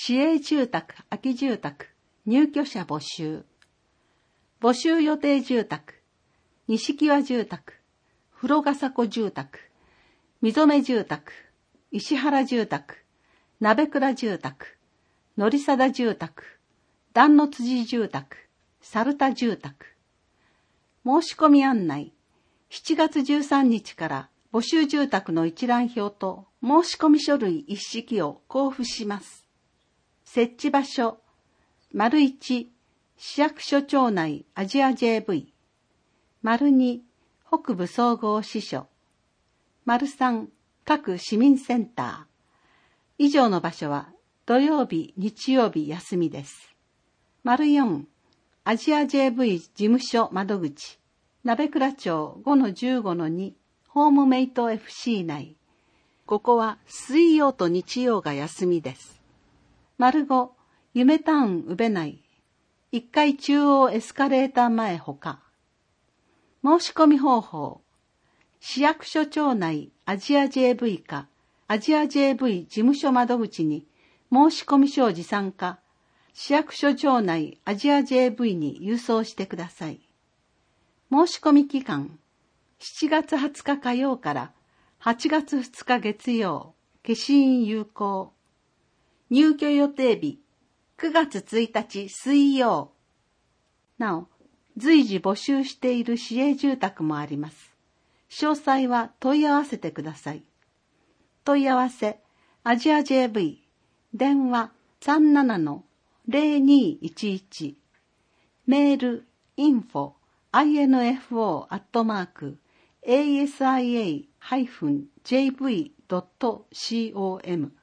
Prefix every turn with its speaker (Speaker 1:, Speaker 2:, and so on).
Speaker 1: 市営住宅、空き住宅、入居者募集。募集予定住宅、錦和住宅、風呂ヶ迫住宅、溝目住宅、石原住宅、鍋倉住宅、乗貞住宅、段の辻住宅、猿田住宅。申し込み案内、7月13日から募集住宅の一覧表と申し込み書類一式を交付します。設置場所、1、市役所町内アジア JV。2、北部総合支所。3、各市民センター。以上の場所は土曜日、日曜日休みです。4、アジア JV 事務所窓口。鍋倉町 5-15-2 ホームメイト FC 内。ここは水曜と日曜が休みです。5、夢タウン宇部内。1階中央エスカレーター前ほか。申し込み方法。市役所町内アジア JV かアジア JV 事務所窓口に申し込み書を持参か、市役所町内アジア JV に郵送してください。申し込み期間、7月20日火曜から8月2日月曜、消印有効。入居予定日、9月1日水曜。なお、随時募集している市営住宅もあります。詳細は問い合わせてください。問い合わせ、アジア JV、電話 37-0211、メール、info@asia-jv.com